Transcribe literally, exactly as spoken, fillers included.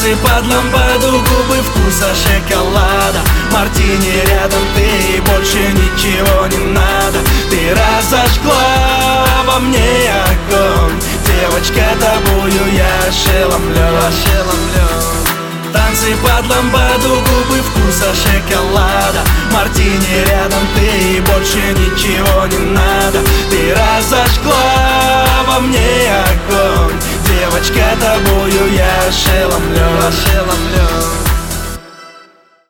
Танцы под лампаду, губы вкуса шоколада. Мартини рядом ты, и больше ничего не надо. Ты разожгла во мне огонь. Девочка, тобою я ошеломлен, ошеломлен. Танцы под лампаду, губы вкуса шоколада. Мартини рядом ты, и больше ничего не надо. Ты разожгла во мне огонь. Девочка, тобою я ошеломлен, ошеломлен.